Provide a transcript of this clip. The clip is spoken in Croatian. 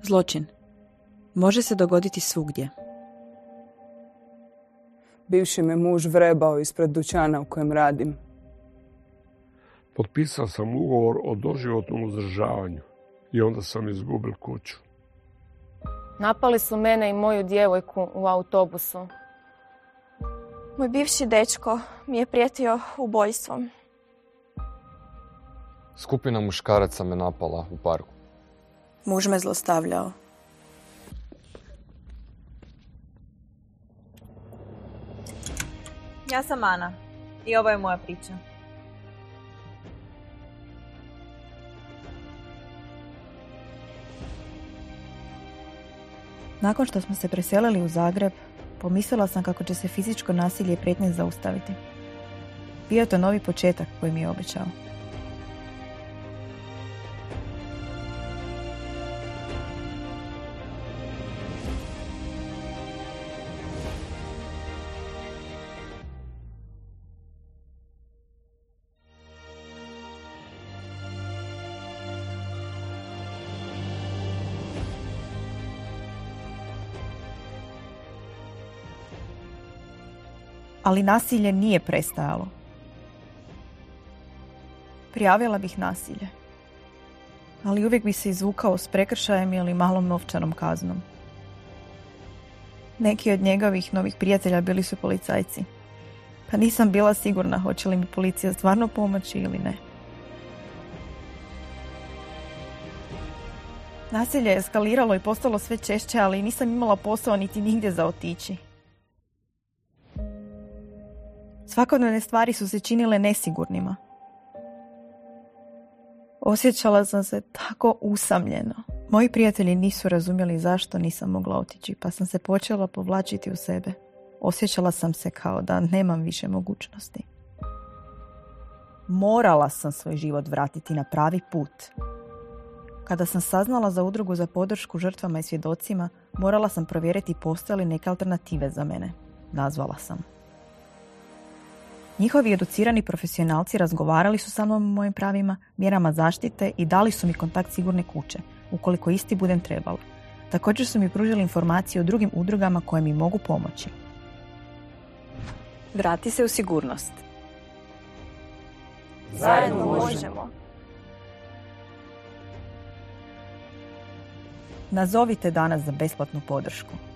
Zločin. Može se dogoditi svugdje. Bivši me muž vrebao ispred dućana u kojem radim. Potpisao sam ugovor o doživotnom uzdržavanju i onda sam izgubil kuću. Napali su mene i moju djevojku u autobusu. Moj bivši dečko mi je prijetio ubojstvom. Skupina muškaraca me napala u parku. Muž me zlostavljao. Ja sam Ana i ovo je moja priča. Nakon što smo se preselili u Zagreb, pomislila sam kako će se fizičko nasilje i prijetnje zaustaviti. Bio je to novi početak koji mi je obećao. Ali nasilje nije prestajalo. Prijavila bih nasilje. Ali uvijek bi se izvukao s prekršajem ili malom novčanom kaznom. Neki od njegovih novih prijatelja bili su policajci. Pa nisam bila sigurna hoće li mi policija stvarno pomoći ili ne. Nasilje je eskaliralo i postalo sve češće, ali nisam imala posao niti nigdje za otići. Svakodnevne stvari su se činile nesigurnima. Osjećala sam se tako usamljeno. Moji prijatelji nisu razumjeli zašto nisam mogla otići, pa sam se počela povlačiti u sebe. Osjećala sam se kao da nemam više mogućnosti. Morala sam svoj život vratiti na pravi put. Kada sam saznala za udrugu za podršku žrtvama i svjedocima, morala sam provjeriti postoje li neke alternative za mene. Nazvala sam. Njihovi educirani profesionalci razgovarali su sa mnom o mojim pravima, mjerama zaštite i dali su mi kontakt sigurne kuće, ukoliko isti budem trebala. Također su mi pružili informacije o drugim udrugama koje mi mogu pomoći. Vrati se u sigurnost. Zajedno možemo. Nazovite danas za besplatnu podršku.